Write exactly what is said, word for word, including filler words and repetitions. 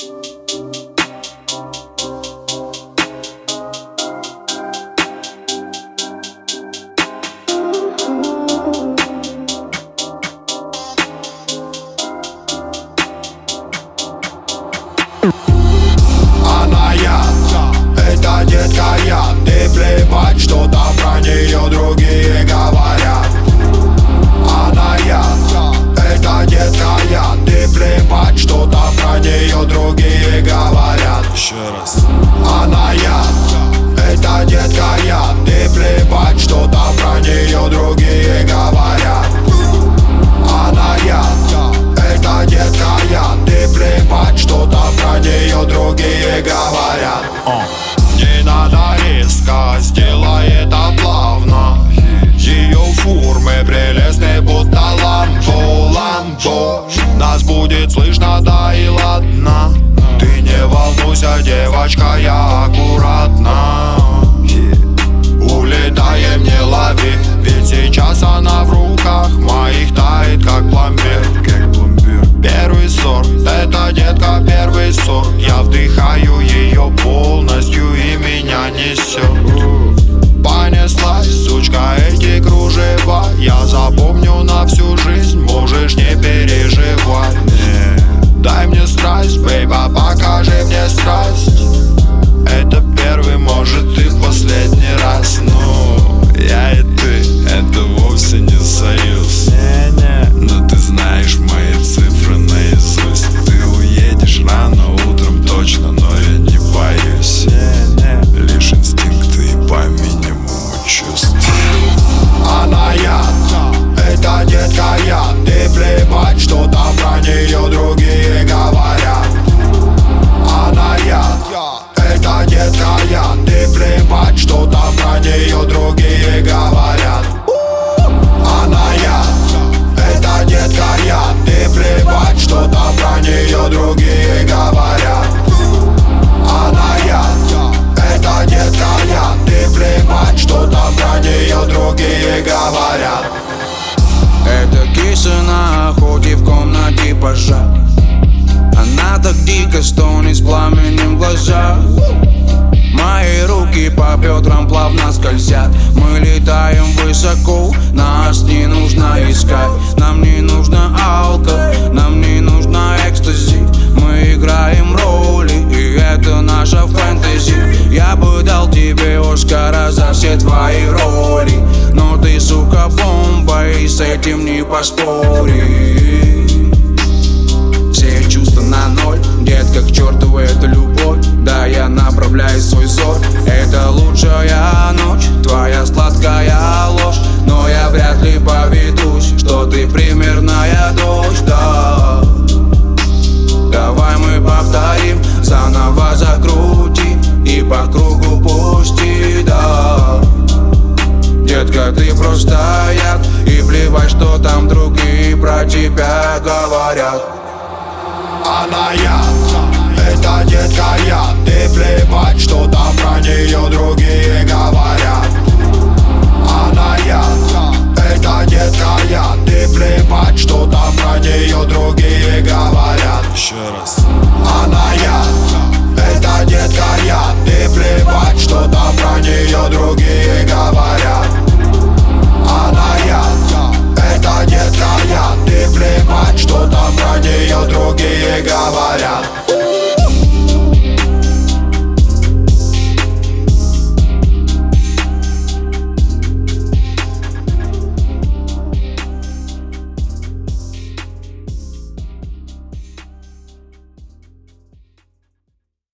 Она я, это детка я. Ты плевать, что там про нее другие говорят. Она я, это детка я. Ты плевать, что там про нее другие говорят. Еще раз. Она я, это детка я. Ты плевать, что там про нее другие говорят. Она я, это детка я. Ты плевать, что там про нее другие говорят. Не надо резко, сделай это плавно. Ее формы прелестны, будто ламбо, ламбо. Нас будет слышно, да и ладно. Ты не волнуйся, девочка, я аккуратно. Улетаем, не лови, ведь сейчас она в руках моих тает, как пломбир. Первый сорт, это детка, первый сорт. Я вдыхаю ее полностью и меня несет. Понеслась, сучка, эти кружева. Я запомню на всю жизнь, можешь не переживать. Дай мне страсть, бейба, покажи мне страсть. Это первый, может и последний раз. Ну, я и ты, это вовсе не союз. Но ты знаешь мои цифры наизусть. Ты уедешь рано утром точно, но я не боюсь. Лишь инстинкты и по минимуму чувств. Она я, это детка я. Ты плевать, что там про нее другие говорят. Она я, это детка я. Ты плевать, что там про нее другие говорят. Она я, это детка я. Ты плевать, что там про нее другие говорят. Она я, это детка я. Ты плевать, что там про нее другие говорят. Это киса на охоте в комнате пожар. Она так дико стонет с пламенем в глазах. Мои руки по бедрам плавно скользят. Мы летаем высоко, нас не нужно искать. Нам не нужно алко, нам не нужно экстази. Мы играем роли, и это наша фэнтези. Я бы дал тебе Оскара за все твои роли, но ты, сука, бомба, и с этим не поспоришь. Все чувства на ноль, детка, к черту это любовь. Да, я направляю свой взор. Это лучшая ночь, твоя сладкая ложь. Но я вряд ли поведусь, что ты примерная дочь, да. Давай мы повторим, заново закрути и по кругу пусти, да. Детка, ты просто яд, и плевать, что там другие про тебя говорят. Она я, это детка я. Ты плевать, что там про нее другие говорят. Она я, это детка я. Ты плевать, что там про нее другие говорят. Еще раз.